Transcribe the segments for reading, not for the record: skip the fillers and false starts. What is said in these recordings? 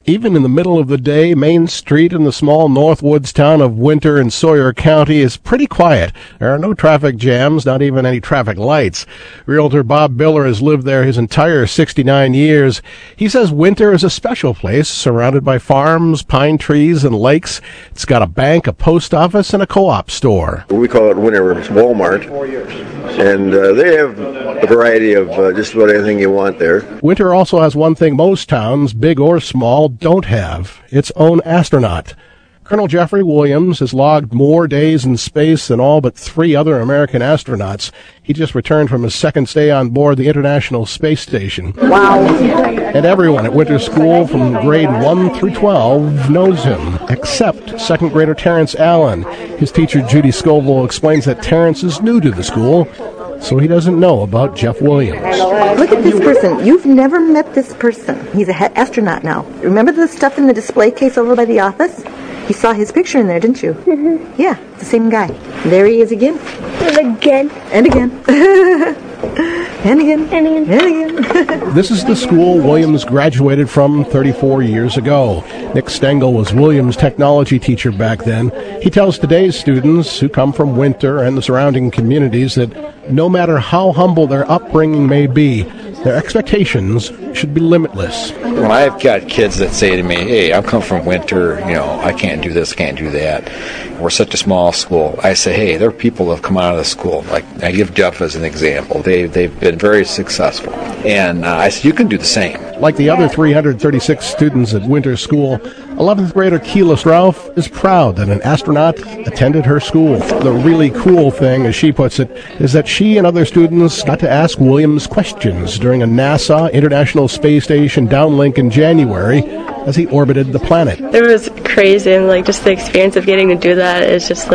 Even in the middle of the day, Main Street in the small Northwoods town of Winter in Sawyer County is pretty quiet. There are no traffic jams, not even any traffic lights. Realtor Bob Biller has lived there his entire 69 years. He says Winter is a special place, surrounded by farms, pine trees, and lakes. It's got a bank, a post office, and a co-op store. We call it Winter Walmart, and they have a variety of just about anything you want there. Winter also has one thing most towns, big or small, don't have: its own astronaut. Colonel Jeffrey Williams has logged more days in space than all but 3 other American astronauts. He just returned from his second stay on board the International Space Station. Wow. And everyone at Winter School from grade 1 through 12 knows him, except second grader Terrence Allen. His teacher Judy Scoville explains that Terrence is new to the school, so he doesn't know about Jeff Williams. Look at this person. You've never met this person. He's an astronaut now. Remember the stuff in the display case over by the office? You saw his picture in there, didn't you? Mm-hmm. Yeah, the same guy. There he is again. And again. And again. And again. And again. And again. This is the school Williams graduated from 34 years ago. Nick Stengel was Williams' technology teacher back then. He tells today's students who come from Winter and the surrounding communities that no matter how humble their upbringing may be, their expectations should be limitless. When I've got kids that say to me, hey, I've come from Winter, I can't do this, can't do that. We're such a small school. I say, hey, there are people that have come out of the school. Like, I give Jeff as an example. They've been very successful. And I said, you can do the same. Like the other 336 students at Winter School, 11th grader Keela Strauff is proud that an astronaut attended her school. The really cool thing, as she puts it, is that she and other students got to ask Williams questions during a NASA International Space Station downlink in January as he orbited the planet. It was crazy, and just the experience of getting to do that is just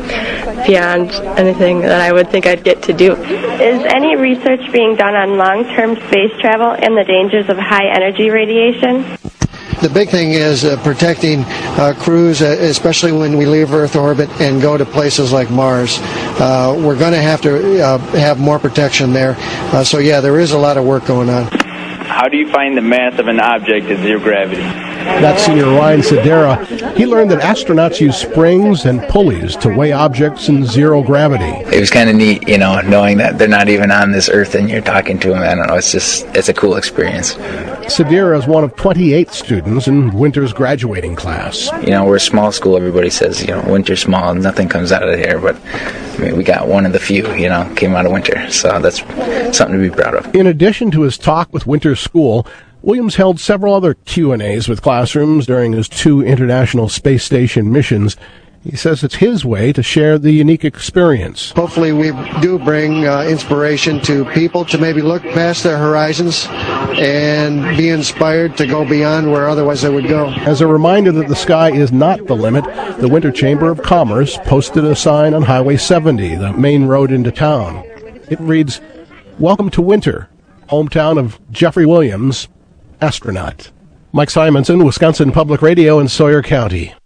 beyond anything that I would think I'd get to do. Is any research being done on long-term space travel and the dangers of high energy radiation? The big thing is protecting crews, especially when we leave Earth orbit and go to places like Mars. We're going to have more protection there. So yeah, there is a lot of work going on. How do you find the mass of an object at zero gravity? That's Senior Ryan Sedera. He learned that astronauts use springs and pulleys to weigh objects in zero gravity. It was kind of neat, knowing that they're not even on this Earth and you're talking to them. I don't know, it's a cool experience. Sedera is one of 28 students in Winter's graduating class. We're a small school. Everybody says, Winter's small, nothing comes out of here. But we got one of the few, came out of Winter. So that's something to be proud of. In addition to his talk with Winter School, Williams held several other Q&As with classrooms during his 2 International Space Station missions. He says it's his way to share the unique experience. Hopefully we do bring inspiration to people to maybe look past their horizons and be inspired to go beyond where otherwise they would go. As a reminder that the sky is not the limit, the Winter Chamber of Commerce posted a sign on Highway 70, the main road into town. It reads, "Welcome to Winter, hometown of Jeffrey Williams, astronaut." Mike Simonson, Wisconsin Public Radio in Sawyer County.